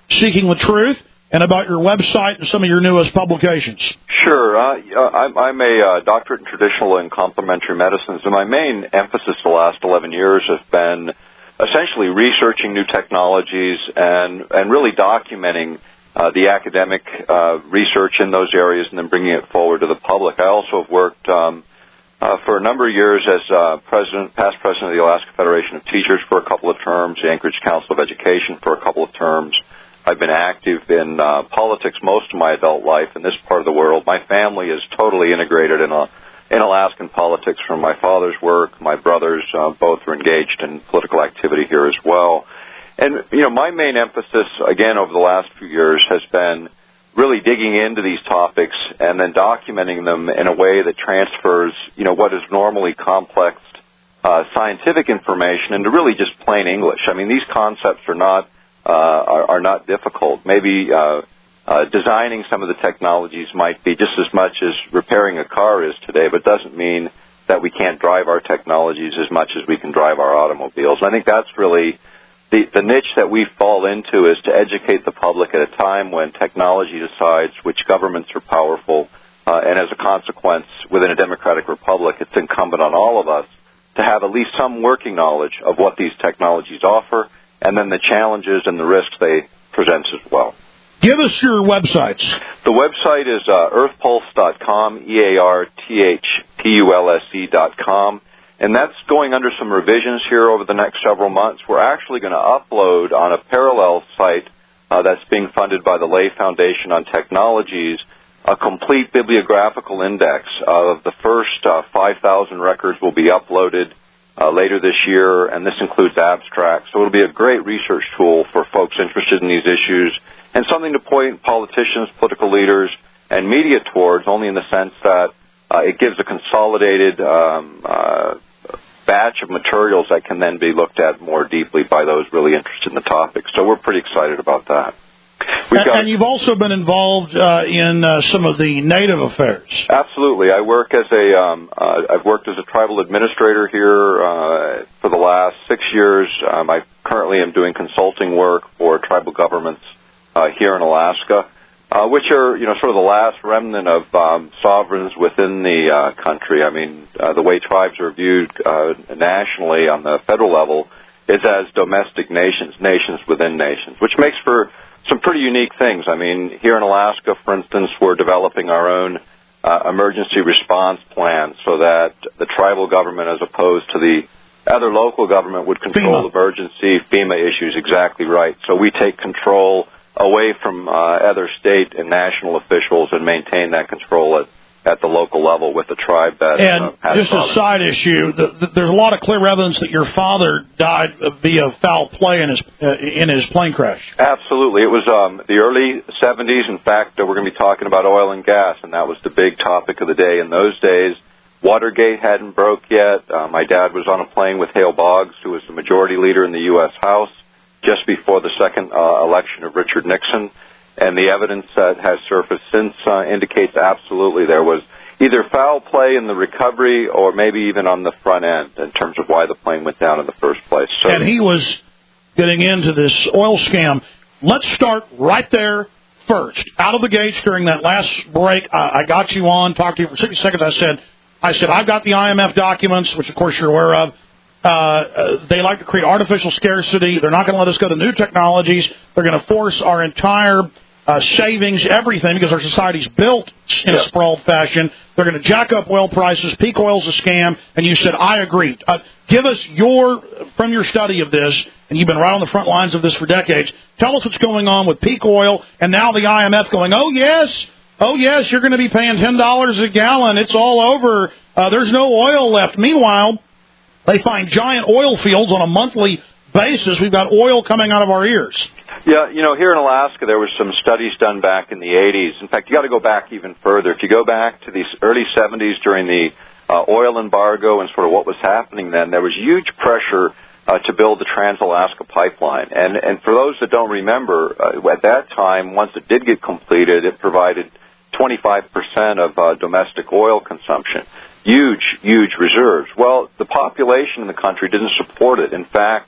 Seeking the Truth, and about your website and some of your newest publications. Sure. Uh, I'm, I'm a uh, doctorate in traditional and complementary medicines, and my main emphasis the last eleven years has been essentially researching new technologies and, and really documenting uh, the academic uh, research in those areas and then bringing it forward to the public. I also have worked um, uh, for a number of years as uh, president, past president of the Alaska Federation of Teachers for a couple of terms, the Anchorage Council of Education for a couple of terms. I've been active in uh, politics most of my adult life in this part of the world. My family is totally integrated in, a, in Alaskan politics from my father's work. My brothers uh, both are engaged in political activity here as well. And, you know, my main emphasis, again, over the last few years has been really digging into these topics and then documenting them in a way that transfers, you know, what is normally complex uh, scientific information into really just plain English. I mean, these concepts are not Uh, are, are not difficult. Maybe uh, uh, designing some of the technologies might be just as much as repairing a car is today, but doesn't mean that we can't drive our technologies as much as we can drive our automobiles. I think that's really the, the niche that we fall into, is to educate the public at a time when technology decides which governments are powerful, uh, and as a consequence, within a democratic republic, it's incumbent on all of us to have at least some working knowledge of what these technologies offer, and then the challenges and the risks they present as well. Give us your websites. The website is uh, earth pulse dot com, E A R T H P U L S E dot com, and that's going under some revisions here over the next several months. We're actually going to upload on a parallel site uh, that's being funded by the Lay Foundation on Technologies a complete bibliographical index of the first uh, five thousand records will be uploaded Uh, later this year, and this includes abstracts. So it'll be a great research tool for folks interested in these issues, and something to point politicians, political leaders, and media towards, only in the sense that uh, it gives a consolidated um, uh, batch of materials that can then be looked at more deeply by those really interested in the topic. So we're pretty excited about that. And, and you've also been involved uh, in uh, some of the Native affairs. Absolutely. I work as a, um, uh, I've worked as a tribal administrator here uh, for the last six years. Um, I currently am doing consulting work for tribal governments uh, here in Alaska, uh, which are, you know, sort of the last remnant of um, sovereigns within the uh, country. I mean, uh, the way tribes are viewed uh, nationally on the federal level is as domestic nations, nations within nations, which makes for some pretty unique things. I mean, here in Alaska, for instance, we're developing our own uh, emergency response plan so that the tribal government, as opposed to the other local government, would control FEMA. emergency FEMA issues. Exactly right. So we take control away from uh, other state and national officials and maintain that control at at the local level with the tribe that and uh, has just problems. A side issue, the, the, there's a lot of clear evidence that your father died via foul play in his uh, in his plane crash. Absolutely. It was um, the early seventies. In fact, uh, we're going to be talking about oil and gas, and that was the big topic of the day in those days. Watergate hadn't broke yet. Uh, my dad was on a plane with Hale Boggs, who was the majority leader in the U S House, just before the second uh, election of Richard Nixon. And the evidence that has surfaced since uh, indicates absolutely there was either foul play in the recovery or maybe even on the front end in terms of why the plane went down in the first place. So, and he was getting into this oil scam. Let's start right there first. Out of the gates during that last break, I, I got you on, talked to you for sixty seconds. I said, I said, I've got the I M F documents, which of course you're aware of. Uh, uh, they like to create artificial scarcity. They're not going to let us go to new technologies. They're going to force our entire Uh, savings, everything, because our society's built in yeah. a sprawled fashion. They're going to jack up oil prices. Peak oil's a scam. And you said, I agree. Uh, give us your, from your study of this, and you've been right on the front lines of this for decades, tell us what's going on with peak oil, and now the I M F going, oh, yes, oh, yes, you're going to be paying ten dollars a gallon. It's all over. Uh, there's no oil left. Meanwhile, they find giant oil fields on a monthly basis. We've got oil coming out of our ears. Yeah, you know, here in Alaska, there were some studies done back in the eighties. In fact, you got to go back even further. If you go back to the early seventies during the uh, oil embargo and sort of what was happening then, there was huge pressure uh, to build the Trans-Alaska Pipeline. And, and for those that don't remember, uh, at that time, once it did get completed, it provided twenty-five percent of uh, domestic oil consumption. Huge, huge reserves. Well, the population in the country didn't support it. In fact,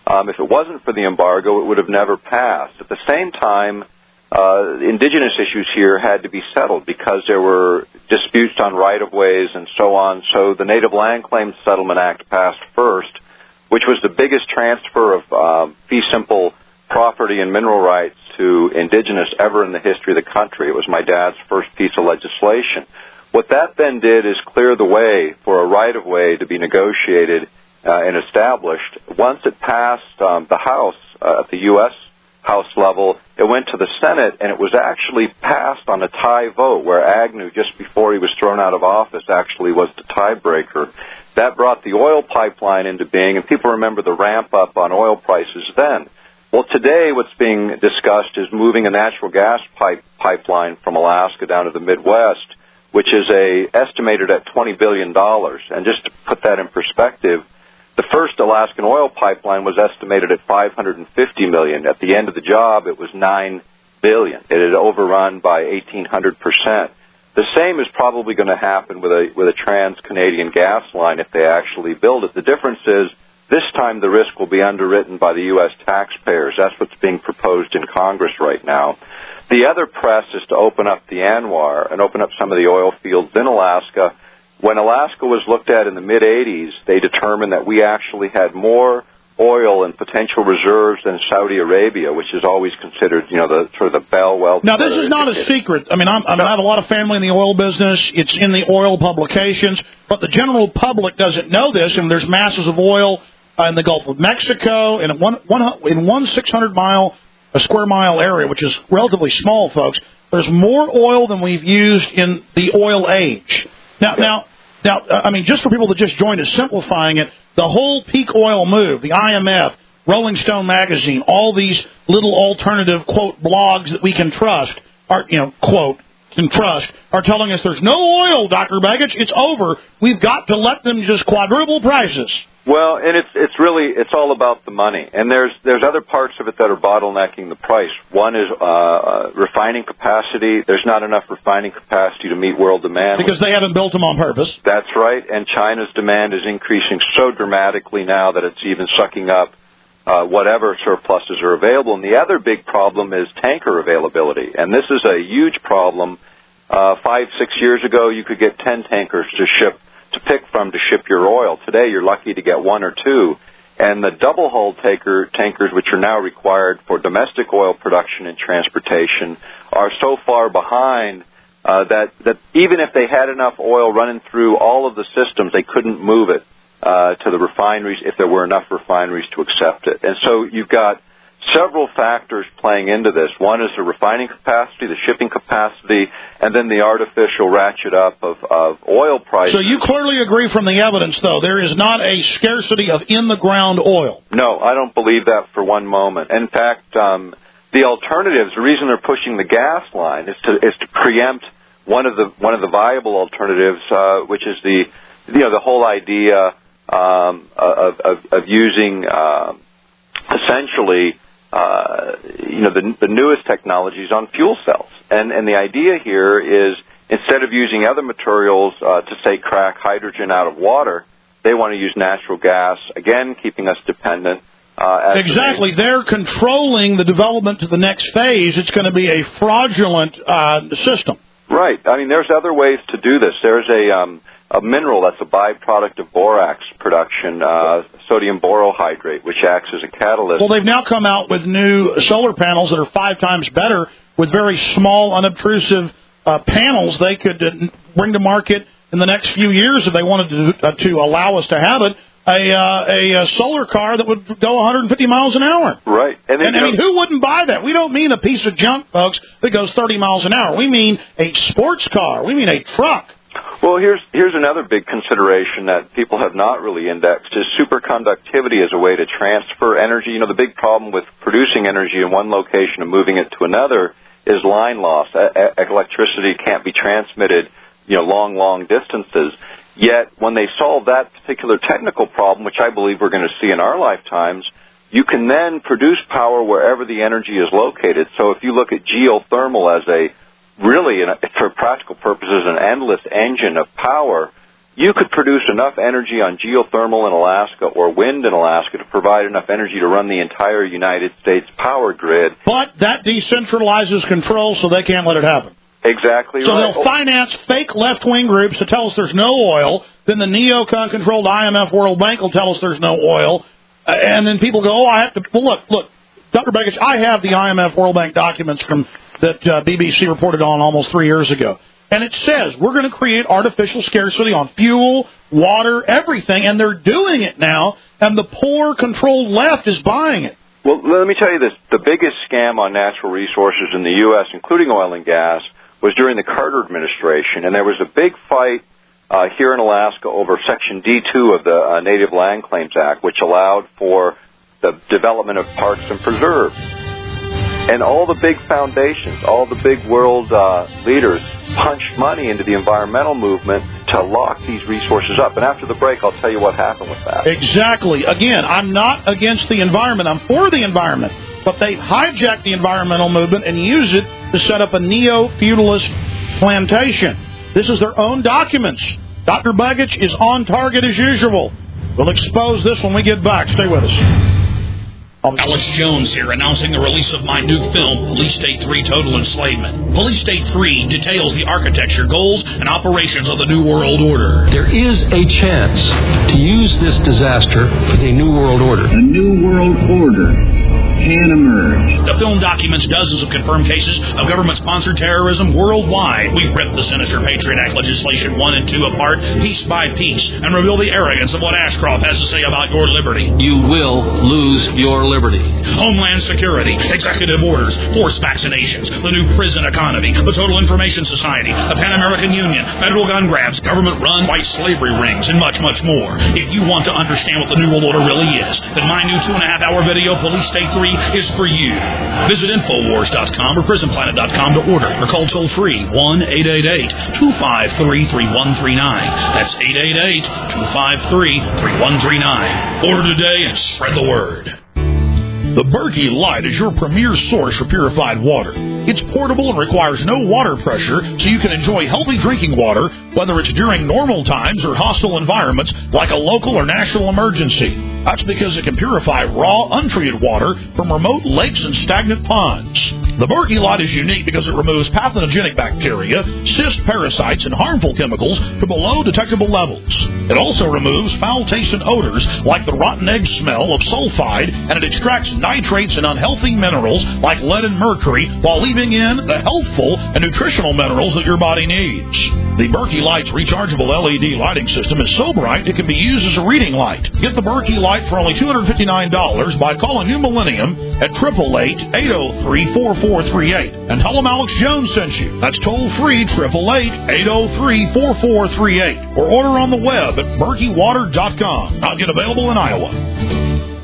Um, if it wasn't for the embargo, it would have never passed. At the same time, uh, indigenous issues here had to be settled because there were disputes on right-of-ways and so on. So the Native Land Claims Settlement Act passed first, which was the biggest transfer of um, fee simple property and mineral rights to indigenous ever in the history of the country. It was my dad's first piece of legislation. What that then did is clear the way for a right-of-way to be negotiated uh, and established. Once it passed um, the House, uh, at the U S House level, it went to the Senate, and it was actually passed on a tie vote, where Agnew, just before he was thrown out of office, actually was the tiebreaker. That brought the oil pipeline into being, and people remember the ramp-up on oil prices then. Well, today what's being discussed is moving a natural gas pipe pipeline from Alaska down to the Midwest, which is a estimated at twenty billion dollars. And just to put that in perspective, the first Alaskan oil pipeline was estimated at five hundred fifty million dollars. At the end of the job, it was nine billion dollars. It had overrun by eighteen hundred percent. The same is probably going to happen with a with a trans-Canadian gas line if they actually build it. The difference is this time the risk will be underwritten by the U S taxpayers. That's what's being proposed in Congress right now. The other press is to open up the ANWR and open up some of the oil fields in Alaska. When Alaska was looked at in the mid-eighties, they determined that we actually had more oil and potential reserves than Saudi Arabia, which is always considered, you know, the sort of the bellwether. Now, this is not a secret. I mean, I'm, I, mean I have a lot of family in the oil business. It's in the oil publications, but the general public doesn't know this, and there's masses of oil uh, in the Gulf of Mexico, and in one, one, in one six hundred mile, a square mile area, which is relatively small, folks, there's more oil than we've used in the oil age. Now, now, now, I mean, just for people that just joined us, simplifying it, the whole peak oil move, the I M F, Rolling Stone magazine, all these little alternative, quote, blogs that we can trust, are, you know, quote, can trust, are telling us there's no oil, Doctor Begich, it's over. We've got to let them just quadruple prices. Well, and it's it's really it's all about the money, and there's there's other parts of it that are bottlenecking the price. One is uh, uh, refining capacity. There's not enough refining capacity to meet world demand because they haven't built them on purpose. That's right, and China's demand is increasing so dramatically now that it's even sucking up uh, whatever surpluses are available. And the other big problem is tanker availability, and this is a huge problem. Uh, five six years ago, you could get ten tankers to ship. to pick from to ship your oil. Today, you're lucky to get one or two. And the double-hull tanker, tankers, which are now required for domestic oil production and transportation, are so far behind uh, that, that even if they had enough oil running through all of the systems, they couldn't move it uh, to the refineries if there were enough refineries to accept it. And so you've got several factors playing into this. One is the refining capacity, the shipping capacity, and then the artificial ratchet up of, of oil prices. So you clearly agree from the evidence, though, there is not a scarcity of in-the-ground oil. No, I don't believe that for one moment. In fact, um, the alternatives, the reason they're pushing the gas line is to is to preempt one of the one of the viable alternatives, uh, which is the you know the whole idea um, of, of of using uh, essentially. Uh, you know, the, the newest technologies on fuel cells. And, and the idea here is instead of using other materials uh, to, say, crack hydrogen out of water, they want to use natural gas, again, keeping us dependent. Uh, exactly. The They're controlling the development to the next phase. It's going to be a fraudulent uh, system. Right. I mean, there's other ways to do this. There's a... Um, a mineral that's a byproduct of borax production, uh, sodium borohydrate, which acts as a catalyst. Well, they've now come out with new solar panels that are five times better with very small, unobtrusive uh, panels they could uh, bring to market in the next few years if they wanted to, uh, to allow us to have it. A, uh, a, a solar car that would go one hundred fifty miles an hour. Right. And, and I mean, who wouldn't buy that? We don't mean a piece of junk, folks, that goes thirty miles an hour. We mean a sports car. We mean a truck. Well, here's here's another big consideration that people have not really indexed is superconductivity as a way to transfer energy. You know, the big problem with producing energy in one location and moving it to another is line loss. E- electricity can't be transmitted, you know, long, long distances. Yet, when they solve that particular technical problem, which I believe we're going to see in our lifetimes, you can then produce power wherever the energy is located. So if you look at geothermal as a really, for practical purposes, an endless engine of power, you could produce enough energy on geothermal in Alaska or wind in Alaska to provide enough energy to run the entire United States power grid. But that decentralizes control, so they can't let it happen. Exactly so right. So they'll finance fake left-wing groups to tell us there's no oil. Then the neocon-controlled I M F World Bank will tell us there's no oil. Uh, and then people go, oh, I have to... Well, look, look, Doctor Begich, I have the I M F World Bank documents from that uh, B B C reported on almost three years ago. And it says we're going to create artificial scarcity on fuel, water, everything, and they're doing it now, and the poor, controlled left is buying it. Well, let me tell you this. The biggest scam on natural resources in the U S, including oil and gas, was during the Carter administration, and there was a big fight uh, here in Alaska over Section D two of the uh, Native Land Claims Act, which allowed for the development of parks and preserves. And all the big foundations, all the big world uh, leaders punched money into the environmental movement to lock these resources up. And after the break, I'll tell you what happened with that. Exactly. Again, I'm not against the environment. I'm for the environment. But they've hijacked the environmental movement and use it to set up a neo-feudalist plantation. This is their own documents. Doctor Begich is on target as usual. We'll expose this when we get back. Stay with us. Alex Jones here, announcing the release of my new film, Police State three Total Enslavement. Police State three details the architecture, goals, and operations of the New World Order. There is a chance to use this disaster for the New World Order. A New World Order can emerge. The film documents dozens of confirmed cases of government-sponsored terrorism worldwide. We rip the sinister Patriot Act legislation one and two apart, piece by piece, and reveal the arrogance of what Ashcroft has to say about your liberty. You will lose your liberty. Homeland Security, executive orders, forced vaccinations, the new prison economy, the Total Information Society, the Pan American Union, federal gun grabs, government-run white slavery rings, and much, much more. If you want to understand what the New World Order really is, then my new two-and-a-half-hour video, Police State three, is for you. Visit Infowars dot com or Prison Planet dot com to order, or call toll-free one eight eight eight, two five three, three one three nine. That's eight eight eight, two five three, three one three nine. Order today and spread the word. The Berkey Light is your premier source for purified water. It's portable and requires no water pressure, so you can enjoy healthy drinking water, whether it's during normal times or hostile environments like a local or national emergency. That's because it can purify raw, untreated water from remote lakes and stagnant ponds. The Berkey Light is unique because it removes pathogenic bacteria, cyst parasites, and harmful chemicals to below detectable levels. It also removes foul-tasting odors like the rotten egg smell of sulfide, and it extracts nitrates and unhealthy minerals like lead and mercury while leaving in the healthful and nutritional minerals that your body needs. The Berkey Light's rechargeable L E D lighting system is so bright it can be used as a reading light. Get the Berkey Light for only two hundred fifty-nine dollars by calling New Millennium at eight eight eight, eight oh three, four four three eight. And tell them Alex Jones sent you. That's toll-free, eight eight eight, eight oh three, four four three eight. Or order on the web at berkey water dot com. Not yet available in Iowa.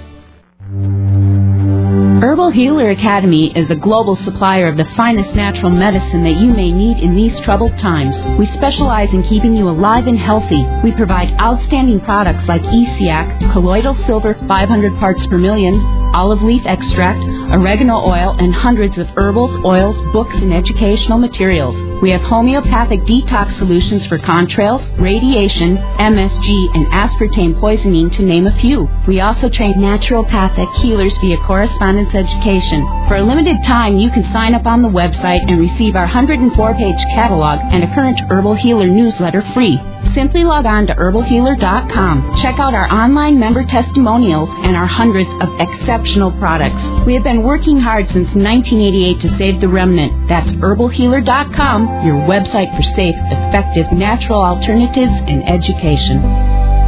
Herbal Healer Academy is a global supplier of the finest natural medicine that you may need in these troubled times. We specialize in keeping you alive and healthy. We provide outstanding products like E C A C, colloidal silver five hundred parts per million, olive leaf extract, oregano oil, and hundreds of herbals, oils, books, and educational materials. We have homeopathic detox solutions for contrails, radiation, M S G, and aspartame poisoning, to name a few. We also train naturopathic healers via correspondence education. For a limited time, you can sign up on the website and receive our one hundred four page catalog and a current Herbal Healer newsletter free. Simply log on to herbal healer dot com. Check out our online member testimonials and our hundreds of exceptional products. We have been working hard since nineteen eighty-eight to save the remnant. That's herbal healer dot com, your website for safe, effective, natural alternatives and education.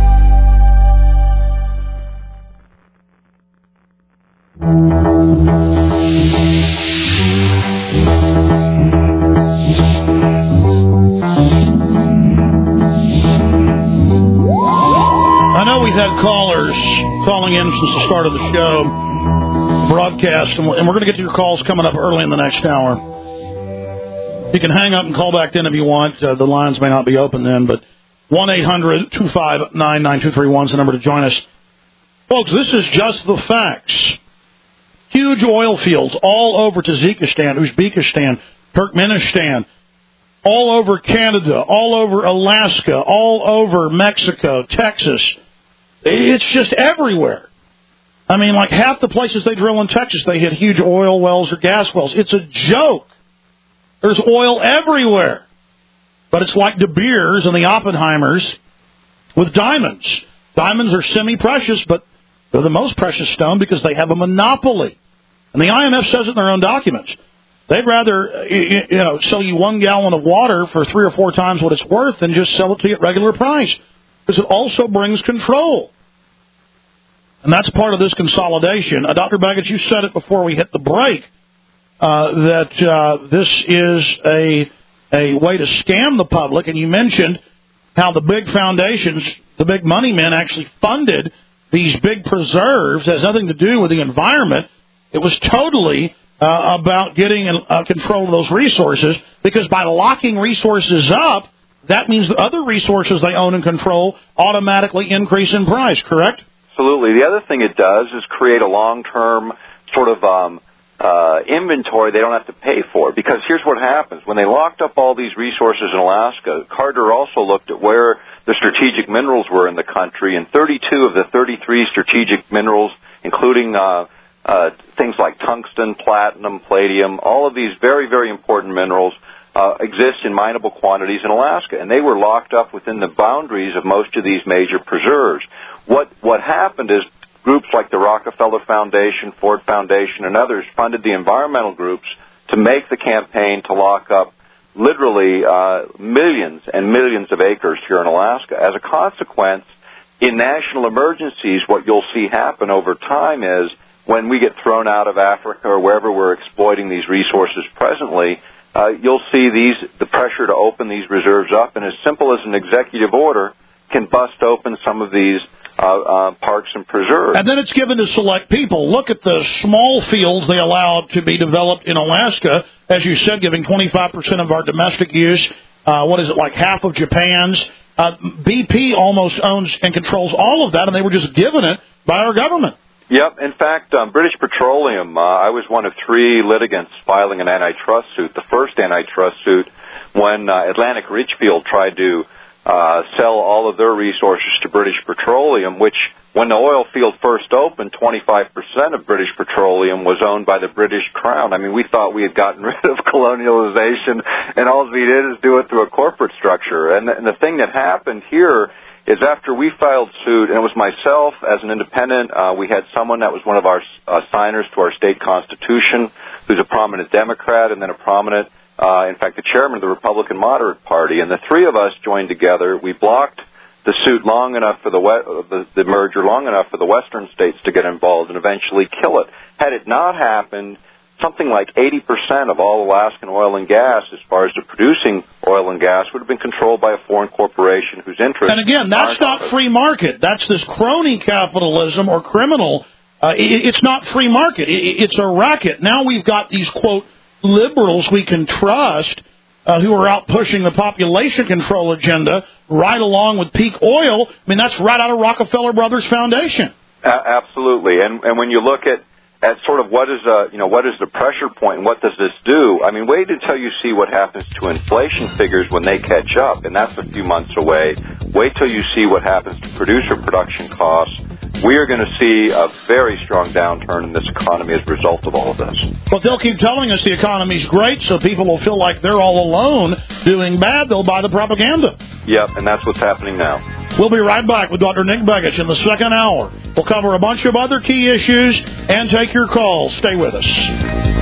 I know we've had callers calling in since the start of the show, broadcast, and we're going to get to your calls coming up early in the next hour. You can hang up and call back then if you want. Uh, the lines may not be open then, but one eight hundred, two five nine, nine two three one is the number to join us. Folks, this is just the facts. Huge oil fields all over Tajikistan, Uzbekistan, Turkmenistan, all over Canada, all over Alaska, all over Mexico, Texas. It's just everywhere. I mean, like half the places they drill in Texas, they hit huge oil wells or gas wells. It's a joke. There's oil everywhere. But it's like De Beers and the Oppenheimers with diamonds. Diamonds are semi-precious, but they're the most precious stone because they have a monopoly. And the I M F says it in their own documents. They'd rather, you know, sell you one gallon of water for three or four times what it's worth than just sell it to you at regular price. Because it also brings control. And that's part of this consolidation. Uh, Doctor Begich, you said it before we hit the break, uh, that uh, this is a a way to scam the public. And you mentioned how the big foundations, the big money men actually funded these big preserves. It has nothing to do with the environment. It was totally uh, about getting uh, control of those resources, because by locking resources up, that means the other resources they own and control automatically increase in price, correct? Absolutely. The other thing it does is create a long-term sort of um, uh, inventory they don't have to pay for. Because here's what happens. When they locked up all these resources in Alaska, Carter also looked at where the strategic minerals were in the country, and thirty-two of the thirty-three strategic minerals, including uh, uh, things like tungsten, platinum, palladium, all of these very, very important minerals, Uh, exist in mineable quantities in Alaska, and they were locked up within the boundaries of most of these major preserves. What what happened is groups like the Rockefeller Foundation, Ford Foundation, and others funded the environmental groups to make the campaign to lock up literally uh, millions and millions of acres here in Alaska. As a consequence, in national emergencies, what you'll see happen over time is when we get thrown out of Africa or wherever we're exploiting these resources presently, Uh, you'll see these the pressure to open these reserves up, and as simple as an executive order can bust open some of these uh, uh, parks and preserves. And then it's given to select people. Look at the small fields they allowed to be developed in Alaska, as you said, giving twenty-five percent of our domestic use. Uh, what is it, like half of Japan's? Uh, B P almost owns and controls all of that, and they were just given it by our government. Yep. In fact, um, British Petroleum, uh, I was one of three litigants filing an antitrust suit, the first antitrust suit, when uh, Atlantic Richfield tried to uh, sell all of their resources to British Petroleum, which, when the oil field first opened, twenty-five percent of British Petroleum was owned by the British Crown. I mean, we thought we had gotten rid of colonialization, and all we did is do it through a corporate structure. And the, and the thing that happened here is after we filed suit, and it was myself as an independent, uh, we had someone that was one of our uh, signers to our state constitution, who's a prominent Democrat, and then a prominent, uh, in fact, the chairman of the Republican Moderate Party. And the three of us joined together. We blocked the suit long enough for the, we- the, the merger long enough for the western states to get involved and eventually kill it. Had it not happened, something like eighty percent of all Alaskan oil and gas, as far as the producing oil and gas, would have been controlled by a foreign corporation whose interest... And again, that's not free market. That's this crony capitalism or criminal. Uh, it, it's not free market. It, it's a racket. Now we've got these, quote, liberals we can trust uh, who are out pushing the population control agenda right along with peak oil. I mean, that's right out of Rockefeller Brothers Foundation. Uh, absolutely. And, and when you look at at sort of what is uh you know what is the pressure point and what does this do? I mean, wait until you see what happens to inflation figures when they catch up, and that's a few months away. Wait till you see what happens to producer production costs. We are going to see a very strong downturn in this economy as a result of all of this. But they'll keep telling us the economy's great, so people will feel like they're all alone doing bad. They'll buy the propaganda. Yep, and that's what's happening now. We'll be right back with Doctor Nick Begich in the second hour. We'll cover a bunch of other key issues and take your calls. Stay with us.